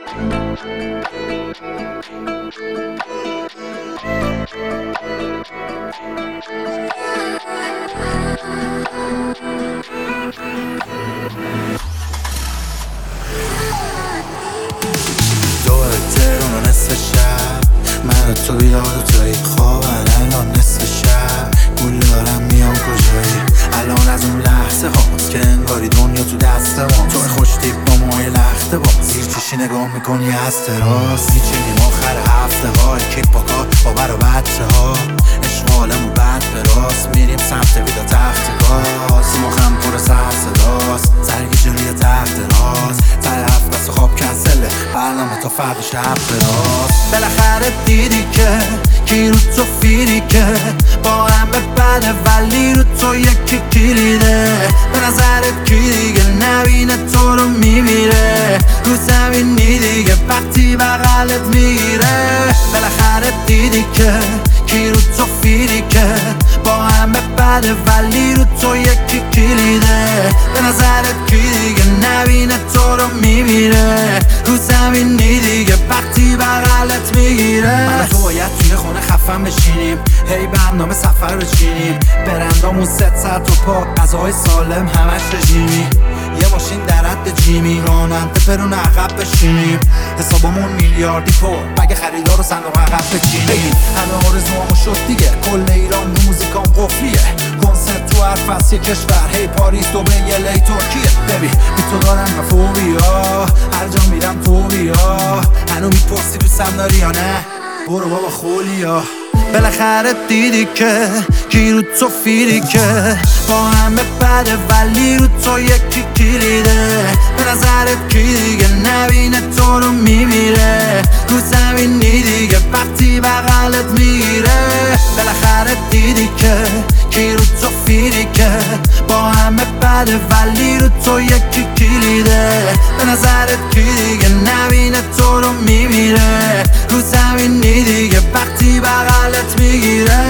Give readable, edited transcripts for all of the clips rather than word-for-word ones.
تهران و نصف شب من و تو بیدار و توی خوابن الان نصف شب گول دارم میام کجایی الان از اون لحظه هاست که انگاری دنیا تو دست ما تو خوش تیپ با مای لخته باز زیر چشی نگاه میکنی از تراس میچینیم آخر هفته های کیپ با کار با بر و بچه ها عشق عالم و بعد به راست میریم سمت ویدا تخت گاز مخم پر سر صداست سرگی جلوی تحت راز تر هفت بس خواب کنسله برنامه تا فرد شب براست بالاخره دیدی که کی رو تو فیری که با هم به بده ولی رو تو یکی کلیده به نظرت کی دیگه نبینه تو رو میمیره رو زمینی دیگه وقتی بغلت میگیره بالاخره دیدی که کی رو تو فیری که با هم به بده ولی رو تو یکی کلیده به نظرت کی دیگه نبینه تو رو میمیره رو زمینی دیگه وقتی بغلت میگیره من تو باید توی خونه خفن بشینیم هی برنامه سفر بچینیم برندامون 3 ساعت و پا غذاهای سالم همش رژیمی یه ماشین در حد جیمی راننده برون عقب بشینیم حسابمون میلیاردی پر مگه خریدار رو صندوق عقب بچینیم همه آرزوامو شد دیگه کل ایران رو موزیکام قفلیه کنسرت تو هر فصل کشور هی پاریس دبی الی ترکیه ببین بی تو دارم مفوبیا هر جا میرم تو بیا هنو میپرسی دوستم داری یا نه برو بابا خولیا بالاخره دیدی که کی رو تو فیری که با همه بده ولی رو تو یکی کلیده به نظرت کی دیگه نبینه تو رو میمیره رو زمینی دیگه وقتی بغلت میگیره بالاخره دیدی که کی رو تو فیری که با همه بده ولی رو تو یکی کلیده به نظرت کی دیگه نبینه تو رو میمیره رو زمینی دیگه وقتی بغلت میگیره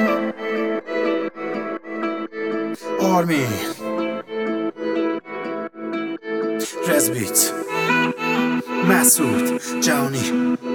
آرمین رزبیت مسعود جوانی